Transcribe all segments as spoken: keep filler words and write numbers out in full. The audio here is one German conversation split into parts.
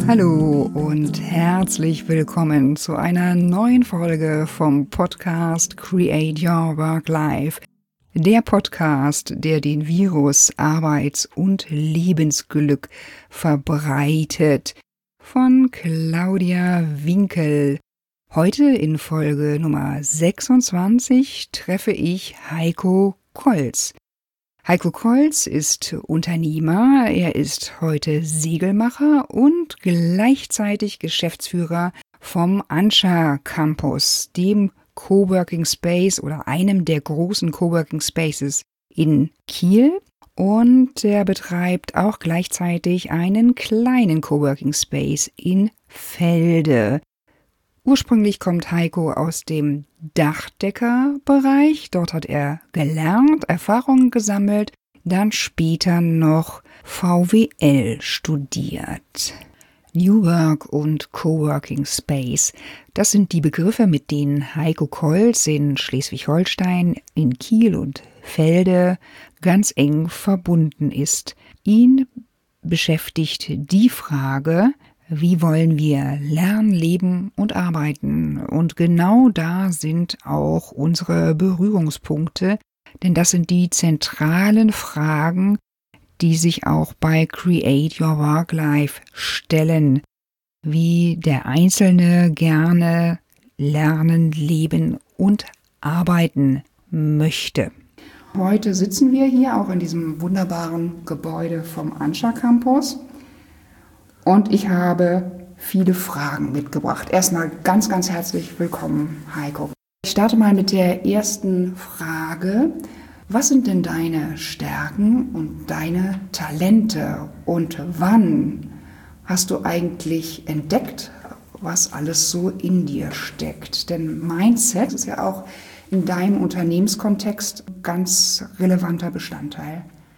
Hallo und herzlich willkommen zu einer neuen Folge vom Podcast Create Your Work Life. Der Podcast, der den Virus Arbeits- und Lebensglück verbreitet. Von Claudia Winkel. Heute in Folge Nummer sechsundzwanzig treffe ich Heiko Kolz. Heiko Kolz ist Unternehmer, er ist heute Segelmacher und gleichzeitig Geschäftsführer vom Anscha Campus, dem Coworking Space oder einem der großen Coworking Spaces in Kiel. Und er betreibt auch gleichzeitig einen kleinen Coworking Space in Velde. Ursprünglich kommt Heiko aus dem Dachdeckerbereich. Dort hat er gelernt, Erfahrungen gesammelt, dann später noch V W L studiert. New Work und Coworking Space, das sind die Begriffe, mit denen Heiko Kolz in Schleswig-Holstein, in Kiel und Velde ganz eng verbunden ist. Ihn beschäftigt die Frage, wie wollen wir lernen, leben und arbeiten? Und genau da sind auch unsere Berührungspunkte, denn das sind die zentralen Fragen, die sich auch bei Create Your Work Life stellen, wie der Einzelne gerne lernen, leben und arbeiten möchte. Heute sitzen wir hier auch in diesem wunderbaren Gebäude vom Anscha Campus. Und ich habe viele Fragen mitgebracht. Erstmal ganz, ganz herzlich willkommen, Heiko. Ich starte mal mit der ersten Frage. Was sind denn deine Stärken und deine Talente? Und wann hast du eigentlich entdeckt, was alles so in dir steckt? Denn Mindset ist ja auch in deinem Unternehmenskontext ein ganz relevanter Bestandteil.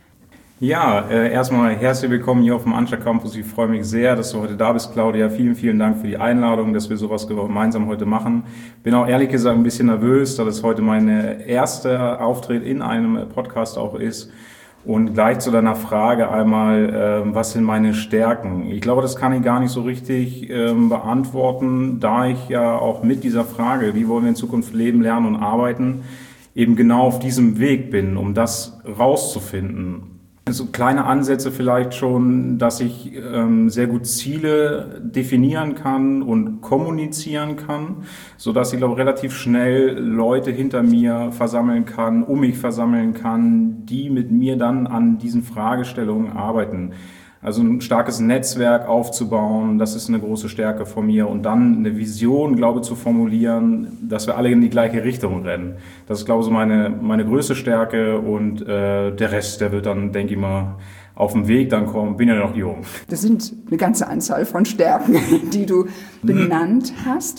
Ja, äh, erstmal herzlich willkommen hier auf dem Anscha Campus. Ich freue mich sehr, dass du heute da bist, Claudia. Vielen, vielen Dank für die Einladung, dass wir sowas gemeinsam heute machen. Bin auch ehrlich gesagt ein bisschen nervös, da das heute mein erster Auftritt in einem Podcast auch ist. Und gleich zu deiner Frage einmal, äh, was sind meine Stärken? Ich glaube, das kann ich gar nicht so richtig äh, beantworten, da ich ja auch mit dieser Frage, wie wollen wir in Zukunft leben, lernen und arbeiten, eben genau auf diesem Weg bin, um das rauszufinden. So kleine Ansätze vielleicht schon, dass ich ähm, sehr gut Ziele definieren kann und kommunizieren kann, so dass ich glaube relativ schnell Leute hinter mir versammeln kann, um mich versammeln kann, die mit mir dann an diesen Fragestellungen arbeiten. Also ein starkes Netzwerk aufzubauen, das ist eine große Stärke von mir. Und dann eine Vision, glaube ich, zu formulieren, dass wir alle in die gleiche Richtung rennen. Das ist, glaube ich, so meine, meine größte Stärke. Und äh, der Rest, der wird dann, denke ich mal, auf dem Weg dann kommen. Bin ja noch jung. Das sind eine ganze Anzahl von Stärken, die du benannt hast.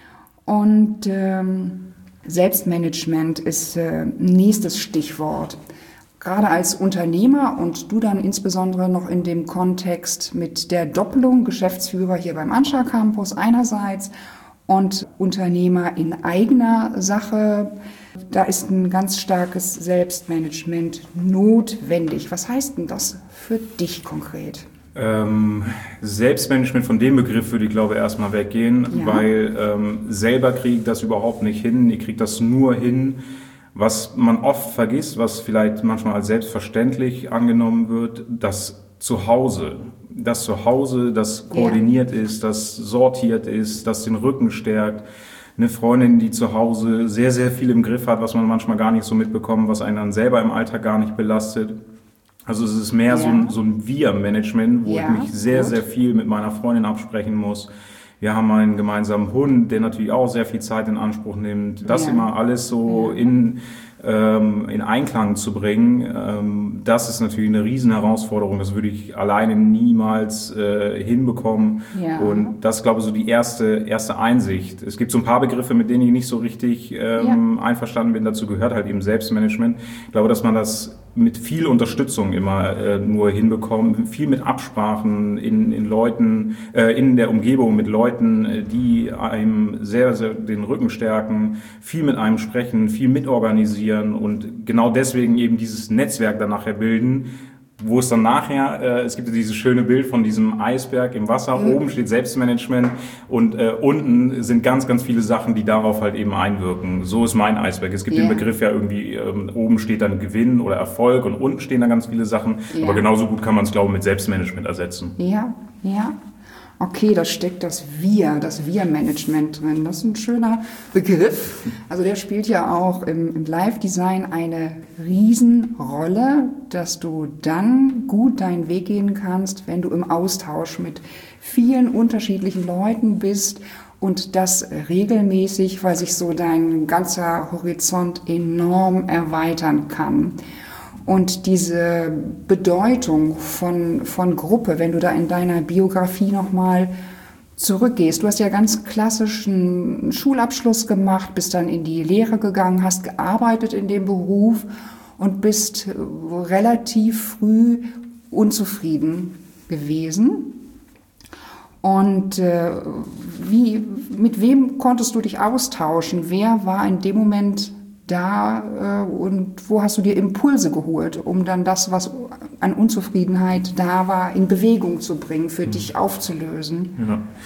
Und ähm, Selbstmanagement ist äh, nächstes Stichwort. Gerade als Unternehmer und du dann insbesondere noch in dem Kontext mit der Doppelung Geschäftsführer hier beim Anscha Campus einerseits und Unternehmer in eigener Sache, da ist ein ganz starkes Selbstmanagement notwendig. Was heißt denn das für dich konkret? Ähm, Selbstmanagement, von dem Begriff würde ich glaube erstmal weggehen, ja. weil ähm, selber kriege ich das überhaupt nicht hin. Ich kriege das nur hin, was man oft vergisst, was vielleicht manchmal als selbstverständlich angenommen wird, das Zuhause. Das Zuhause, das koordiniert ja. ist, das sortiert ist, das den Rücken stärkt. Eine Freundin, die zu Hause sehr, sehr viel im Griff hat, was man manchmal gar nicht so mitbekommt, was einen dann selber im Alltag gar nicht belastet. Also es ist mehr ja. so ein, so ein Wir-Management, wo ja. ich mich sehr, Gut. sehr viel mit meiner Freundin absprechen muss. Wir haben einen gemeinsamen Hund, der natürlich auch sehr viel Zeit in Anspruch nimmt. Das ja. immer alles so ja. in, ähm, in Einklang zu bringen, ähm, das ist natürlich eine riesen Herausforderung. Das würde ich alleine niemals äh, hinbekommen. Ja. Und das ist, glaube ich, so die erste, erste Einsicht. Es gibt so ein paar Begriffe, mit denen ich nicht so richtig ähm, ja. einverstanden bin. Dazu gehört halt eben Selbstmanagement. Ich glaube, dass man das mit viel Unterstützung immer äh, nur hinbekommen, viel mit Absprachen in, in Leuten, äh, in der Umgebung mit Leuten, die einem sehr, sehr den Rücken stärken, viel mit einem sprechen, viel mitorganisieren und genau deswegen eben dieses Netzwerk dann nachher bilden, wo es dann nachher, äh, es gibt ja dieses schöne Bild von diesem Eisberg im Wasser, mhm. oben steht Selbstmanagement und äh, unten sind ganz, ganz viele Sachen, die darauf halt eben einwirken. So ist mein Eisberg. Es gibt yeah. den Begriff ja irgendwie, ähm, oben steht dann Gewinn oder Erfolg und unten stehen dann ganz viele Sachen, yeah. aber genauso gut kann man es, glaube ich, mit Selbstmanagement ersetzen. Ja, ja. Okay, da steckt das Wir, das Wir-Management drin. Das ist ein schöner Begriff. Also der spielt ja auch im, im Live-Design eine Riesenrolle, dass du dann gut deinen Weg gehen kannst, wenn du im Austausch mit vielen unterschiedlichen Leuten bist und das regelmäßig, weil sich so dein ganzer Horizont enorm erweitern kann. Und diese Bedeutung von, von Gruppe, wenn du da in deiner Biografie nochmal zurückgehst. Du hast ja ganz klassischen Schulabschluss gemacht, bist dann in die Lehre gegangen, hast gearbeitet in dem Beruf und bist relativ früh unzufrieden gewesen. Und äh, wie, mit wem konntest du dich austauschen? Wer war in dem Moment da äh, und wo hast du dir Impulse geholt, um dann das, was an Unzufriedenheit da war, in Bewegung zu bringen, für mhm. dich aufzulösen?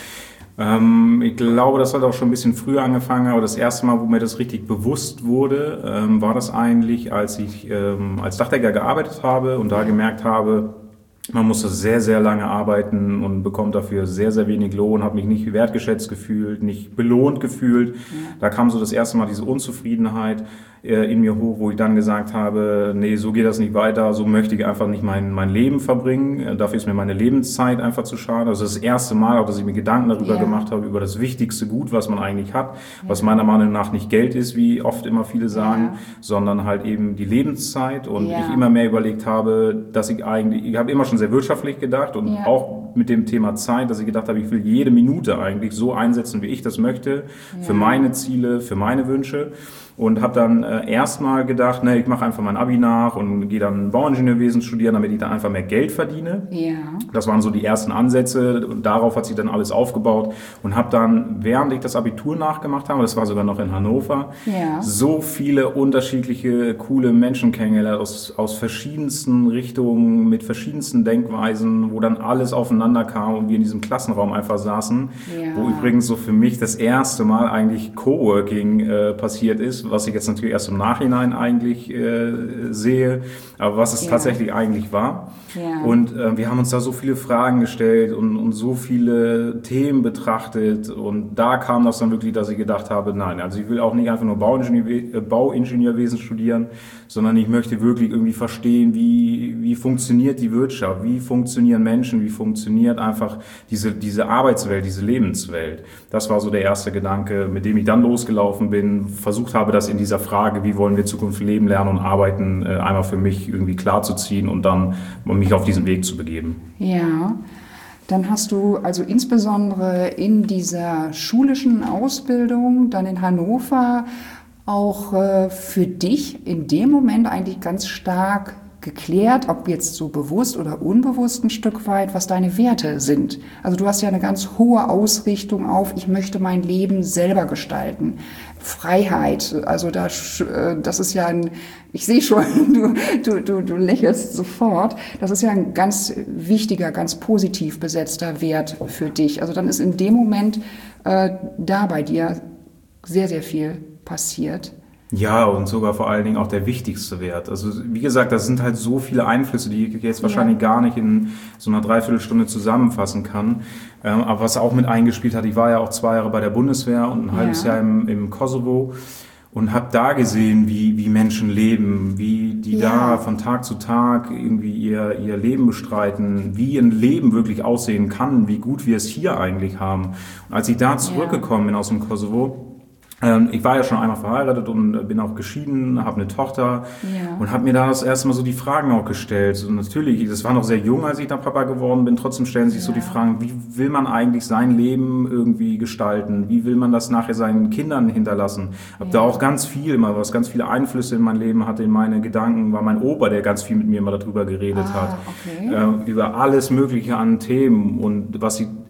Ja. Ähm, ich glaube, das hat auch schon ein bisschen früher angefangen, aber das erste Mal, wo mir das richtig bewusst wurde, ähm, war das eigentlich, als ich ähm, als Dachdecker gearbeitet habe und da gemerkt habe, man musste sehr, sehr lange arbeiten und bekommt dafür sehr, sehr wenig Lohn, habe mich nicht wertgeschätzt gefühlt, nicht belohnt gefühlt. Ja. Da kam so das erste Mal diese Unzufriedenheit äh, in mir hoch, wo ich dann gesagt habe, nee, so geht das nicht weiter, so möchte ich einfach nicht mein, mein Leben verbringen. Äh, dafür ist mir meine Lebenszeit einfach zu schade. Also das erste Mal auch, dass ich mir Gedanken darüber ja. gemacht habe, über das wichtigste Gut, was man eigentlich hat, ja. was meiner Meinung nach nicht Geld ist, wie oft immer viele sagen, ja. sondern halt eben die Lebenszeit. Und ja. ich immer mehr überlegt habe, dass ich eigentlich, ich habe immer schon sehr wirtschaftlich gedacht und ja. auch mit dem Thema Zeit, dass ich gedacht habe, ich will jede Minute eigentlich so einsetzen, wie ich das möchte, ja. für meine Ziele, für meine Wünsche. Und habe dann äh, erstmal gedacht, ne, ich mache einfach mein Abi nach und gehe dann Bauingenieurwesen studieren, damit ich dann einfach mehr Geld verdiene. Ja. Das waren so die ersten Ansätze und darauf hat sich dann alles aufgebaut und habe dann, während ich das Abitur nachgemacht habe, das war sogar noch in Hannover, ja. so viele unterschiedliche coole Menschen kennengelernt aus, aus verschiedensten Richtungen, mit verschiedensten Denkweisen, wo dann alles aufeinander kam und wir in diesem Klassenraum einfach saßen, ja. wo übrigens so für mich das erste Mal eigentlich Coworking äh, passiert ist, was ich jetzt natürlich erst im Nachhinein eigentlich äh, sehe, aber was es ja. tatsächlich eigentlich war. Ja. Und äh, wir haben uns da so viele Fragen gestellt und, und so viele Themen betrachtet und da kam das dann wirklich, dass ich gedacht habe, nein, also ich will auch nicht einfach nur Bauingenieur, äh, Bauingenieurwesen studieren, sondern ich möchte wirklich irgendwie verstehen, wie, wie funktioniert die Wirtschaft, wie funktionieren Menschen, wie funktioniert einfach diese, diese Arbeitswelt, diese Lebenswelt. Das war so der erste Gedanke, mit dem ich dann losgelaufen bin, versucht habe, das in dieser Frage, wie wollen wir Zukunft leben, lernen und arbeiten, einmal für mich irgendwie klarzuziehen und dann mich auf diesen Weg zu begeben. Ja, dann hast du also insbesondere in dieser schulischen Ausbildung, dann in Hannover, auch äh, für dich in dem Moment eigentlich ganz stark geklärt, ob jetzt so bewusst oder unbewusst ein Stück weit, was deine Werte sind. Also du hast ja eine ganz hohe Ausrichtung auf, ich möchte mein Leben selber gestalten. Freiheit, also das, das ist ja ein, ich sehe schon, du, du, du, du lächelst sofort, das ist ja ein ganz wichtiger, ganz positiv besetzter Wert für dich. Also dann ist in dem Moment äh, da bei dir sehr, sehr viel passiert. Ja, und sogar vor allen Dingen auch der wichtigste Wert. Also wie gesagt, das sind halt so viele Einflüsse, die ich jetzt wahrscheinlich ja. gar nicht in so einer Dreiviertelstunde zusammenfassen kann. Ähm, aber was auch mit eingespielt hat, ich war ja auch zwei Jahre bei der Bundeswehr und ein ja. halbes Jahr im, im Kosovo und habe da gesehen, wie, wie Menschen leben, wie die ja. da von Tag zu Tag irgendwie ihr, ihr Leben bestreiten, wie ein Leben wirklich aussehen kann, wie gut wir es hier eigentlich haben. Und als ich da zurückgekommen bin aus dem Kosovo, ich war ja schon einmal verheiratet und bin auch geschieden, habe eine Tochter ja. und habe mir da das erste Mal so die Fragen auch gestellt. Und natürlich, das war noch sehr jung, als ich da Papa geworden bin, trotzdem stellen sich ja. so die Fragen, wie will man eigentlich sein Leben irgendwie gestalten? Wie will man das nachher seinen Kindern hinterlassen? Hab ja. da auch ganz viel immer, was ganz viele Einflüsse in mein Leben hatte, in meine Gedanken, war mein Opa, der ganz viel mit mir immer darüber geredet ah, hat. Okay. Äh, über alles Mögliche an Themen und was ich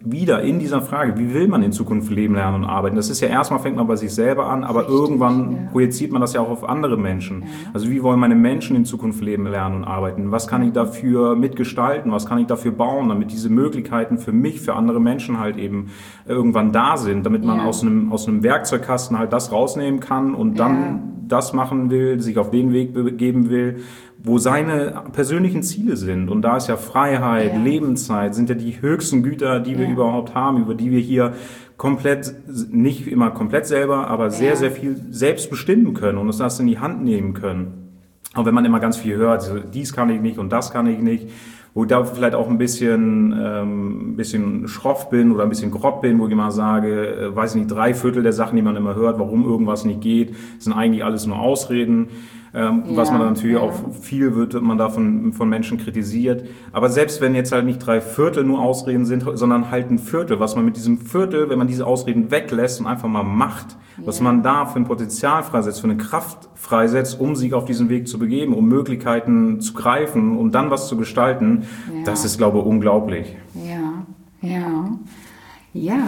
wieder in dieser Frage, wie will man in Zukunft leben, lernen und arbeiten? Das ist ja erstmal, fängt man bei sich selber an, aber Richtig, irgendwann ja. projiziert man das ja auch auf andere Menschen. Ja. Also wie wollen meine Menschen in Zukunft leben, lernen und arbeiten? Was kann ich dafür mitgestalten? Was kann ich dafür bauen, damit diese Möglichkeiten für mich, für andere Menschen halt eben irgendwann da sind, damit man ja. aus einem, aus einem Werkzeugkasten halt das rausnehmen kann und dann ja. das machen will, sich auf den Weg begeben will, wo seine persönlichen Ziele sind. Und da ist ja Freiheit, ja. Lebenszeit, sind ja die höchsten Güter, die wir ja. überhaupt haben, über die wir hier komplett, nicht immer komplett selber, aber sehr, ja. sehr viel selbst bestimmen können und uns das in die Hand nehmen können. Auch wenn man immer ganz viel hört, dies kann ich nicht und das kann ich nicht, wo ich da vielleicht auch ein bisschen, ähm, ein bisschen schroff bin oder ein bisschen grob bin, wo ich immer sage, äh, weiß nicht, drei Viertel der Sachen, die man immer hört, warum irgendwas nicht geht, sind eigentlich alles nur Ausreden. Ähm, ja, was man dann natürlich ja. auch viel wird man da von, von Menschen kritisiert. Aber selbst wenn jetzt halt nicht drei Viertel nur Ausreden sind, sondern halt ein Viertel, was man mit diesem Viertel, wenn man diese Ausreden weglässt und einfach mal macht, ja. was man da für ein Potenzial freisetzt, für eine Kraft freisetzt, um sich auf diesen Weg zu begeben, um Möglichkeiten zu greifen, um dann was zu gestalten, ja. das ist, glaube ich, unglaublich. Ja, ja, ja.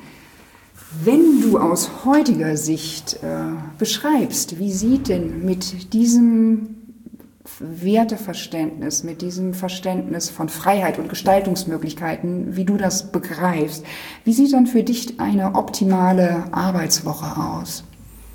Wenn du aus heutiger Sicht äh, beschreibst, wie sieht denn mit diesem Werteverständnis, mit diesem Verständnis von Freiheit und Gestaltungsmöglichkeiten, wie du das begreifst, wie sieht dann für dich eine optimale Arbeitswoche aus?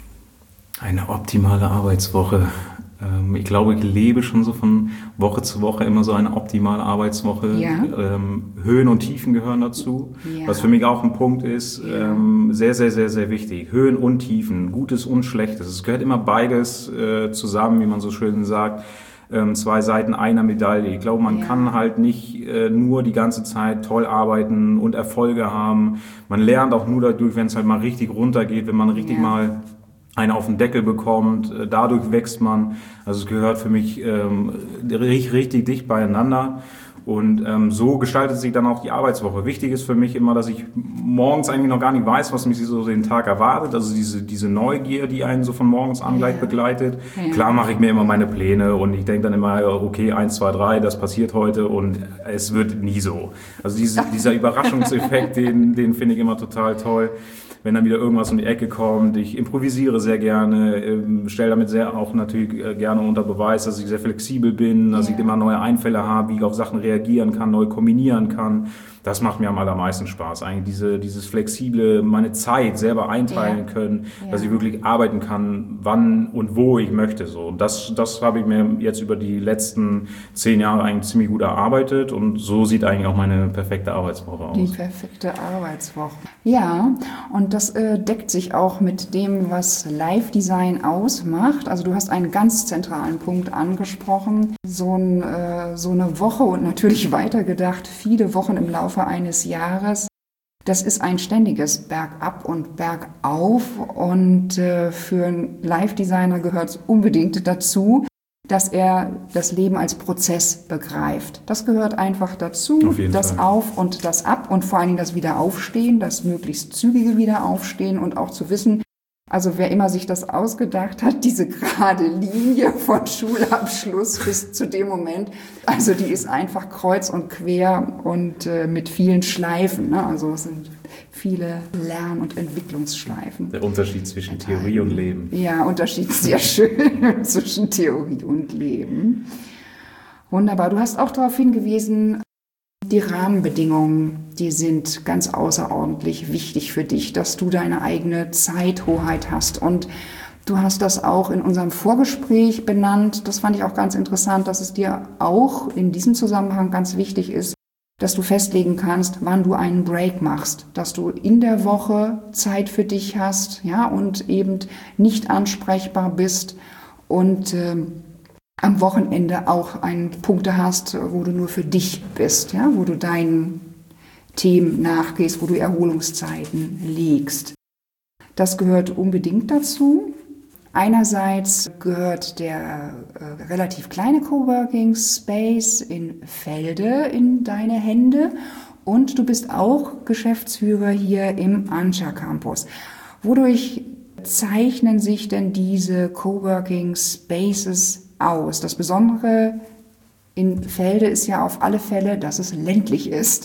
Eine optimale Arbeitswoche. Ich glaube, ich lebe schon so von Woche zu Woche immer so eine optimale Arbeitswoche. Ja. Ähm, Höhen und Tiefen gehören dazu. Ja. Was für mich auch ein Punkt ist, ja. ähm, sehr, sehr, sehr, sehr wichtig. Höhen und Tiefen, Gutes und Schlechtes. Es gehört immer beides äh, zusammen, wie man so schön sagt. Ähm, zwei Seiten einer Medaille. Ich glaube, man ja. kann halt nicht äh, nur die ganze Zeit toll arbeiten und Erfolge haben. Man lernt auch nur dadurch, wenn es halt mal richtig runtergeht, wenn man richtig ja. mal einen auf den Deckel bekommt, dadurch wächst man. Also es gehört für mich ähm, richtig, richtig dicht beieinander. Und ähm, so gestaltet sich dann auch die Arbeitswoche. Wichtig ist für mich immer, dass ich morgens eigentlich noch gar nicht weiß, was mich so den Tag erwartet. Also diese diese Neugier, die einen so von morgens an gleich begleitet. Ja. Klar mache ich mir immer meine Pläne und ich denke dann immer, okay, eins, zwei, drei, das passiert heute und es wird nie so. Also diese, dieser Überraschungseffekt, den, den finde ich immer total toll. Wenn dann wieder irgendwas um die Ecke kommt. Ich improvisiere sehr gerne, ähm, stelle damit sehr auch natürlich äh, gerne unter Beweis, dass ich sehr flexibel bin, dass ja. ich immer neue Einfälle habe, wie ich auf Sachen reagieren kann, neu kombinieren kann. Das macht mir am allermeisten Spaß. Eigentlich diese, dieses flexible, meine Zeit selber einteilen ja. können, ja. dass ich wirklich arbeiten kann, wann und wo ich möchte. So. Und das, das habe ich mir jetzt über die letzten zehn Jahre eigentlich ziemlich gut erarbeitet. Und so sieht eigentlich auch meine perfekte Arbeitswoche aus. Die perfekte Arbeitswoche. Ja, und das äh, deckt sich auch mit dem, was Live-Design ausmacht. Also du hast einen ganz zentralen Punkt angesprochen. So, ein, äh, so eine Woche und natürlich weitergedacht, viele Wochen im Laufe eines Jahres. Das ist ein ständiges Bergab und Bergauf und äh, für einen Live-Designer gehört es unbedingt dazu, dass er das Leben als Prozess begreift. Das gehört einfach dazu, das Fall. Auf und das Ab und vor allen Dingen das Wiederaufstehen, das möglichst zügige Wiederaufstehen und auch zu wissen, also wer immer sich das ausgedacht hat, diese gerade Linie von Schulabschluss bis zu dem Moment, also die ist einfach kreuz und quer und äh, mit vielen Schleifen. Ne? Also es sind viele Lern- und Entwicklungsschleifen. Der Unterschied zwischen Theorie und Leben. Ja, Unterschied sehr schön zwischen Theorie und Leben. Wunderbar. Du hast auch darauf hingewiesen, die Rahmenbedingungen, die sind ganz außerordentlich wichtig für dich, dass du deine eigene Zeithoheit hast. Und du hast das auch in unserem Vorgespräch benannt. Das fand ich auch ganz interessant, dass es dir auch in diesem Zusammenhang ganz wichtig ist, dass du festlegen kannst, wann du einen Break machst, dass du in der Woche Zeit für dich hast, ja, und eben nicht ansprechbar bist und äh, am Wochenende auch einen Punkte hast, wo du nur für dich bist, ja, wo du deinen Themen nachgehst, wo du Erholungszeiten legst. Das gehört unbedingt dazu. Einerseits gehört der äh, relativ kleine Coworking Space in Felde in deine Hände und du bist auch Geschäftsführer hier im Anscha Campus. Wodurch zeichnen sich denn diese Coworking Spaces aus? Das Besondere in Felde ist ja auf alle Fälle, dass es ländlich ist.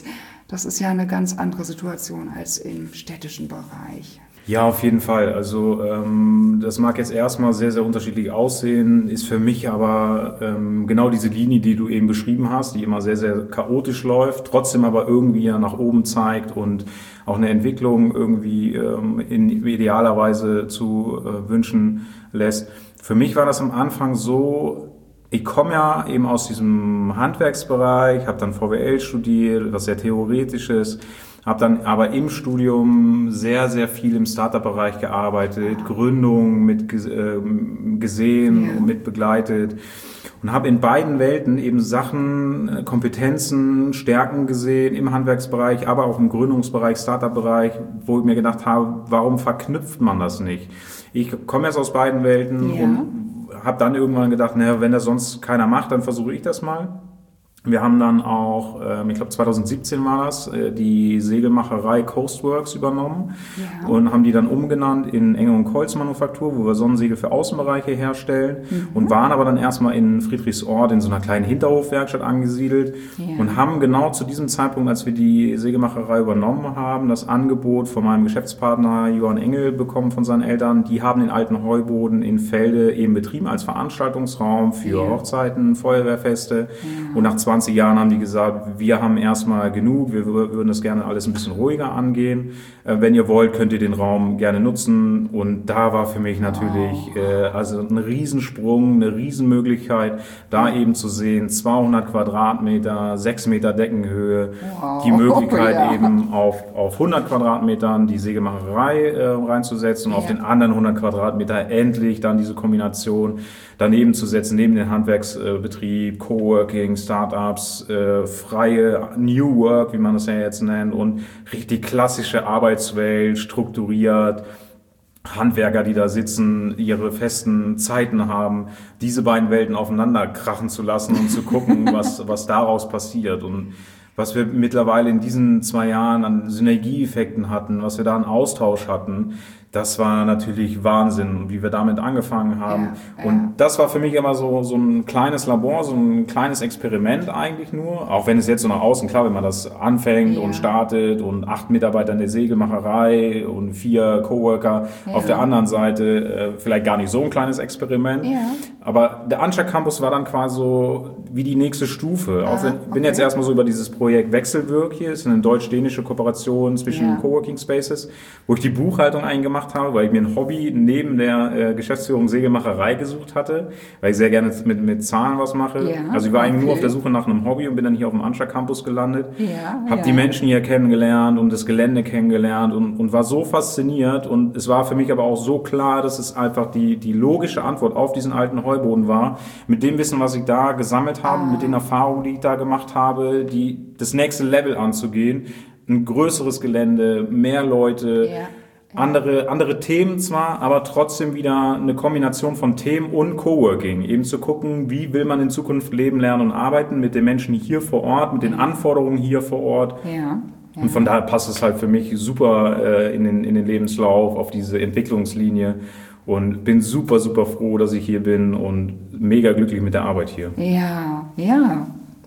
Das ist ja eine ganz andere Situation als im städtischen Bereich. Ja, auf jeden Fall. Also ähm, das mag jetzt erstmal sehr, sehr unterschiedlich aussehen, ist für mich aber ähm, genau diese Linie, die du eben beschrieben hast, die immer sehr, sehr chaotisch läuft, trotzdem aber irgendwie ja nach oben zeigt und auch eine Entwicklung irgendwie ähm, in idealer Weise zu äh, wünschen lässt. Für mich war das am Anfang so, ich komme ja eben aus diesem Handwerksbereich, habe dann V W L studiert, was sehr Theoretisches, habe dann aber im Studium sehr, sehr viel im Startup-Bereich gearbeitet, ja. Gründung mit äh, gesehen ja. und mit begleitet und habe in beiden Welten eben Sachen, Kompetenzen, Stärken gesehen im Handwerksbereich, aber auch im Gründungsbereich, Startup-Bereich, wo ich mir gedacht habe, warum verknüpft man das nicht? Ich komme jetzt aus beiden Welten ja. und habe dann irgendwann gedacht, naja, wenn das sonst keiner macht, dann versuche ich das mal. Wir haben dann auch, ähm, ich glaube zwanzig siebzehn war das, äh, die Segelmacherei Coastworks übernommen ja. und haben die dann umgenannt in Engel und Kolz Manufaktur, wo wir Sonnensegel für Außenbereiche herstellen mhm. und waren aber dann erstmal in Friedrichsort in so einer kleinen Hinterhofwerkstatt angesiedelt ja. und haben genau zu diesem Zeitpunkt, als wir die Segelmacherei übernommen haben, das Angebot von meinem Geschäftspartner Johann Engel bekommen von seinen Eltern. Die haben den alten Heuboden in Felde eben betrieben als Veranstaltungsraum für ja. Hochzeiten, Feuerwehrfeste ja. und nach zwanzig Jahren haben die gesagt, wir haben erstmal genug, wir würden das gerne alles ein bisschen ruhiger angehen. Wenn ihr wollt, könnt ihr den Raum gerne nutzen. Und da war für mich natürlich oh. äh, also ein Riesensprung, eine Riesenmöglichkeit, da eben zu sehen, zweihundert Quadratmeter, sechs Meter Deckenhöhe, wow. die Möglichkeit oh, ja. eben auf, auf hundert Quadratmetern die Sägemacherei äh, reinzusetzen und ja. auf den anderen hundert Quadratmeter endlich dann diese Kombination daneben zu setzen, neben den Handwerksbetrieb, Coworking, Startups, äh, freie New Work, wie man das ja jetzt nennt, und richtig klassische Arbeitswelt, strukturiert, Handwerker, die da sitzen, ihre festen Zeiten haben, diese beiden Welten aufeinander krachen zu lassen und zu gucken, was, was daraus passiert. Und was wir mittlerweile in diesen zwei Jahren an Synergieeffekten hatten, was wir da an Austausch hatten, das war natürlich Wahnsinn, wie wir damit angefangen haben. Ja, ja. Und das war für mich immer so, so ein kleines Labor, so ein kleines Experiment eigentlich nur. Auch wenn es jetzt so nach außen, klar, wenn man das anfängt ja. und startet und acht Mitarbeiter in der Segelmacherei und vier Coworker ja. auf der anderen Seite, vielleicht gar nicht so ein kleines Experiment. Ja. Aber der Anscha Campus war dann quasi so wie die nächste Stufe. Ah, auch wenn, okay. bin jetzt erstmal so über dieses Projekt Wechselwirk hier, ist eine deutsch-dänische Kooperation zwischen ja. Coworking Spaces, wo ich die Buchhaltung eingemacht habe, weil ich mir ein Hobby neben der äh, Geschäftsführung Segelmacherei gesucht hatte, weil ich sehr gerne mit, mit Zahlen was mache. Ja, also ich war okay. eigentlich nur auf der Suche nach einem Hobby und bin dann hier auf dem Anscha Campus gelandet. Ja, habe ja. die Menschen hier kennengelernt und das Gelände kennengelernt und, und war so fasziniert. Und es war für mich aber auch so klar, dass es einfach die, die logische Antwort auf diesen alten Heuboden war. Mit dem Wissen, was ich da gesammelt habe, ah. mit den Erfahrungen, die ich da gemacht habe, die das nächste Level anzugehen. Ein größeres Gelände, mehr Leute, ja. Andere, andere Themen zwar, aber trotzdem wieder eine Kombination von Themen und Coworking. Eben zu gucken, wie will man in Zukunft leben, lernen und arbeiten mit den Menschen hier vor Ort, mit den Anforderungen hier vor Ort. Ja, ja. Und von daher passt es halt für mich super äh, in den, in den Lebenslauf, auf diese Entwicklungslinie. Und bin super, super froh, dass ich hier bin und mega glücklich mit der Arbeit hier. Ja, ja.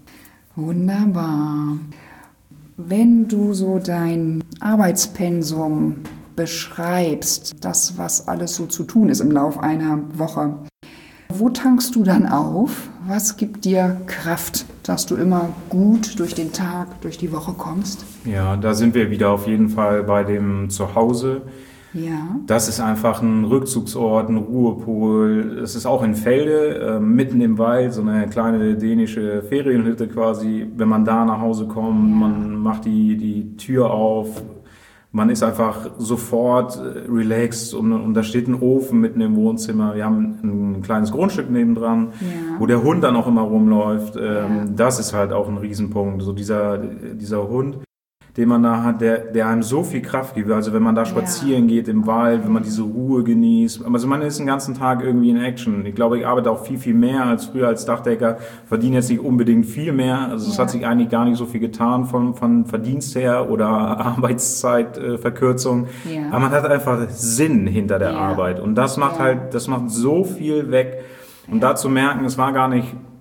Wunderbar. Wenn du so dein Arbeitspensum beschreibst, das, was alles so zu tun ist im Laufe einer Woche. Wo tankst du dann auf? Was gibt dir Kraft, dass du immer gut durch den Tag, durch die Woche kommst? Ja, da sind wir wieder auf jeden Fall bei dem Zuhause. Ja. Das ist einfach ein Rückzugsort, ein Ruhepol. Es ist auch in Felde, äh, mitten im Wald, so eine kleine dänische Ferienhütte quasi. Wenn man da nach Hause kommt, ja. man macht die, die Tür auf, man ist einfach sofort relaxed und, und da steht ein Ofen mitten im Wohnzimmer. Wir haben ein kleines Grundstück nebendran, ja. wo der Hund dann auch immer rumläuft. Ähm, ja. Das ist halt auch ein Riesenpunkt. So dieser, dieser Hund, den man da hat, der, der einem so viel Kraft gibt. Also wenn man da spazieren ja. geht im Wald, wenn man diese Ruhe genießt. Also man ist den ganzen Tag irgendwie in Action. Ich glaube, ich arbeite auch viel, viel mehr als früher als Dachdecker. Verdiene jetzt nicht unbedingt viel mehr. Also es ja. hat sich eigentlich gar nicht so viel getan von, von Verdienst her oder Arbeitszeitverkürzung. Äh, ja. Aber man hat einfach Sinn hinter der ja. Arbeit. Und das macht ja. halt, das macht so viel weg. Und ja. da zu merken, es war gar nicht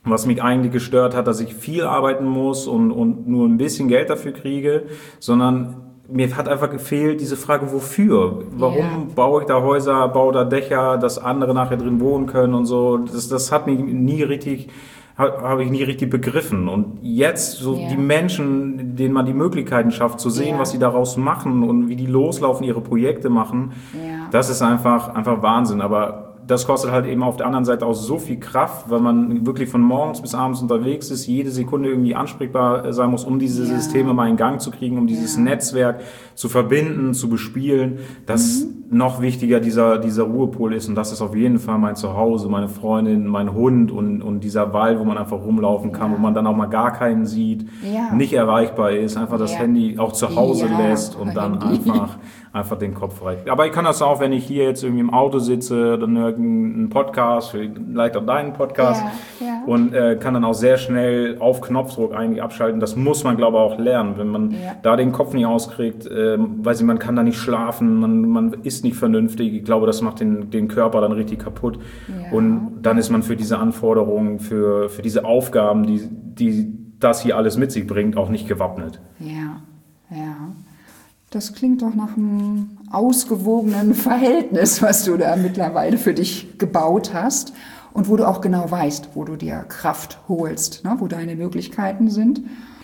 Was mich eigentlich gestört hat, dass ich viel arbeiten muss und, und nur ein bisschen Geld dafür kriege, sondern mir hat einfach gefehlt diese Frage, wofür? Warum yeah. baue ich da Häuser, baue da Dächer, dass andere nachher drin wohnen können und so? Das, das hat mich nie richtig, habe ich nie richtig begriffen. Und jetzt so yeah. die Menschen, denen man die Möglichkeiten schafft, zu sehen, yeah. was sie daraus machen und wie die loslaufen, ihre Projekte machen, yeah. das ist einfach, einfach Wahnsinn. Aber das kostet halt eben auf der anderen Seite auch so viel Kraft, weil man wirklich von morgens bis abends unterwegs ist, jede Sekunde irgendwie ansprechbar sein muss, um diese ja. Systeme mal in Gang zu kriegen, um dieses ja. Netzwerk zu verbinden, zu bespielen. Dass mhm. noch wichtiger dieser, dieser Ruhepol ist. Und das ist auf jeden Fall mein Zuhause, meine Freundin, mein Hund und, und dieser Wald, wo man einfach rumlaufen kann, ja. wo man dann auch mal gar keinen sieht, ja. nicht erreichbar ist, einfach das ja. Handy auch zu Hause ja. lässt und dann Handy. einfach einfach den Kopf frei. Aber ich kann das auch, wenn ich hier jetzt irgendwie im Auto sitze, dann irgendeinen Podcast, vielleicht auch deinen Podcast ja, ja. und äh, kann dann auch sehr schnell auf Knopfdruck eigentlich abschalten. Das muss man, glaube ich, auch lernen. Wenn man ja. da den Kopf nicht auskriegt, äh, weiß ich, man kann da nicht schlafen, man, man isst nicht vernünftig. Ich glaube, das macht den, den Körper dann richtig kaputt. Ja. Und dann ist man für diese Anforderungen, für, für diese Aufgaben, die, die das hier alles mit sich bringt, auch nicht gewappnet. Ja, ja. Das klingt doch nach einem ausgewogenen Verhältnis, was du da mittlerweile für dich gebaut hast und wo du auch genau weißt, wo du dir Kraft holst, ne, wo deine Möglichkeiten sind.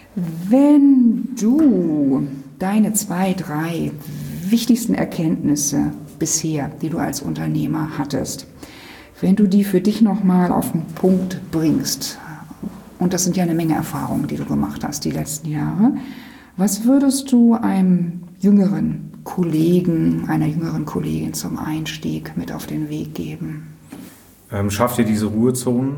Wenn du deine zwei, drei wichtigsten Erkenntnisse bisher, die du als Unternehmer hattest, wenn du die für dich nochmal auf den Punkt bringst, und das sind ja eine Menge Erfahrungen, die du gemacht hast die letzten Jahre, was würdest du einem jüngeren Kollegen, einer jüngeren Kollegin zum Einstieg mit auf den Weg geben? Ähm, schaff dir diese Ruhezonen.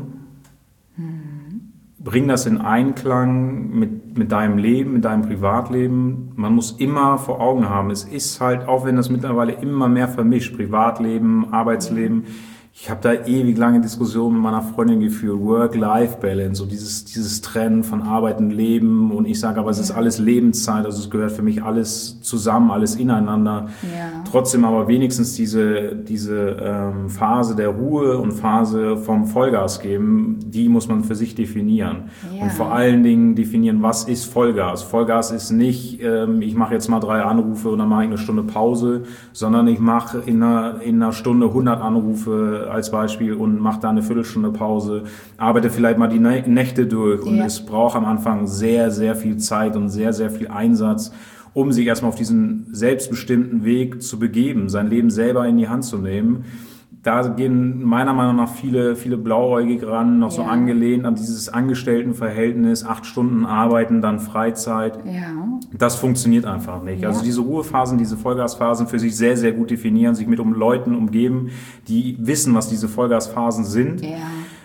Mhm. Bring das in Einklang mit, mit deinem Leben, mit deinem Privatleben. Man muss immer vor Augen haben, es ist halt, auch wenn das mittlerweile immer mehr vermischt, Privatleben, Arbeitsleben, mhm. ich habe da ewig lange Diskussionen mit meiner Freundin geführt, Work-Life-Balance, so dieses, dieses Trennen von Arbeit und Leben. Und ich sage aber, es ist alles Lebenszeit, also es gehört für mich alles zusammen, alles ineinander. Ja. Trotzdem aber wenigstens diese, diese ähm, Phase der Ruhe und Phase vom Vollgas geben, die muss man für sich definieren. Ja. Und vor allen Dingen definieren, was ist Vollgas. Vollgas ist nicht, ähm, ich mache jetzt mal drei Anrufe und dann mache ich eine Stunde Pause, sondern ich mache in einer, in einer Stunde hundert Anrufe als Beispiel und mache da eine Viertelstunde Pause, arbeite vielleicht mal die Nächte durch und ja. es braucht am Anfang sehr, sehr viel Zeit und sehr, sehr viel Einsatz, um sich erstmal auf diesen selbstbestimmten Weg zu begeben, sein Leben selber in die Hand zu nehmen. Da gehen meiner Meinung nach viele, viele blauäugig ran, noch ja. so angelehnt an dieses Angestelltenverhältnis, acht Stunden arbeiten, dann Freizeit. Ja. Das funktioniert einfach nicht. Ja. Also diese Ruhephasen, diese Vollgasphasen für sich sehr, sehr gut definieren, sich mit um Leuten umgeben, die wissen, was diese Vollgasphasen sind. Ja.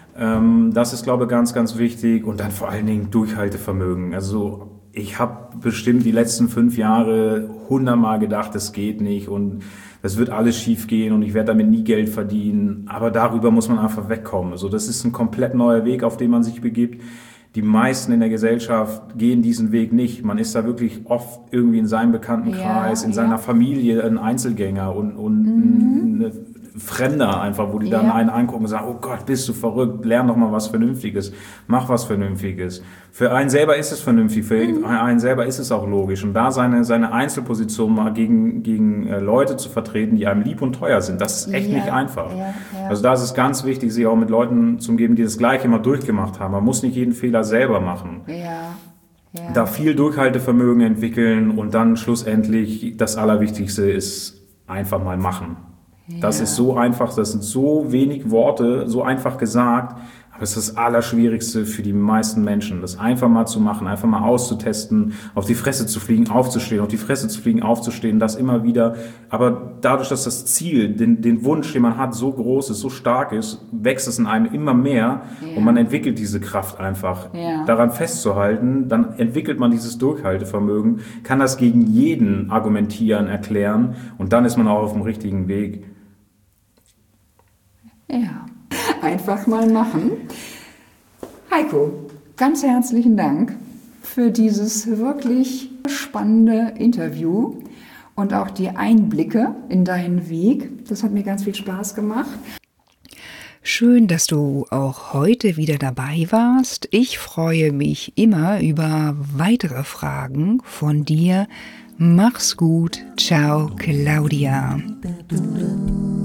Ähm, das ist, glaube ich, ganz, ganz wichtig. Und dann vor allen Dingen Durchhaltevermögen. Also ich habe bestimmt die letzten fünf Jahre hundertmal gedacht, das geht nicht und das wird alles schief gehen und ich werde damit nie Geld verdienen. Aber darüber muss man einfach wegkommen. Also das ist ein komplett neuer Weg, auf den man sich begibt. Die meisten in der Gesellschaft gehen diesen Weg nicht. Man ist da wirklich oft irgendwie in seinem Bekanntenkreis, ja, in seiner ja. Familie ein Einzelgänger und, und mhm. eine Fremder einfach, wo die dann ja. einen angucken und sagen, oh Gott, bist du verrückt, lern doch mal was Vernünftiges, mach was Vernünftiges. Für einen selber ist es vernünftig, für mhm. einen selber ist es auch logisch. Und da seine, seine Einzelposition mal gegen, gegen äh, Leute zu vertreten, die einem lieb und teuer sind, das ist echt ja. nicht einfach. Ja. Ja. Also da ist es ganz wichtig, sich auch mit Leuten zu umgeben, die das Gleiche mal durchgemacht haben. Man muss nicht jeden Fehler selber machen. Ja. Ja. Da viel Durchhaltevermögen entwickeln und dann schlussendlich das Allerwichtigste ist einfach mal machen. Das ja. ist so einfach, das sind so wenig Worte, so einfach gesagt, aber es ist das Allerschwierigste für die meisten Menschen, das einfach mal zu machen, einfach mal auszutesten, auf die Fresse zu fliegen, aufzustehen, auf die Fresse zu fliegen, aufzustehen, das immer wieder. Aber dadurch, dass das Ziel, den, den Wunsch, den man hat, so groß ist, so stark ist, wächst es in einem immer mehr ja. und man entwickelt diese Kraft einfach. Ja. Daran festzuhalten, dann entwickelt man dieses Durchhaltevermögen, kann das gegen jeden argumentieren, erklären und dann ist man auch auf dem richtigen Weg. Ja, einfach mal machen. Heiko, ganz herzlichen Dank für dieses wirklich spannende Interview und auch die Einblicke in deinen Weg. Das hat mir ganz viel Spaß gemacht. Schön, dass du auch heute wieder dabei warst. Ich freue mich immer über weitere Fragen von dir. Mach's gut. Ciao, Claudia.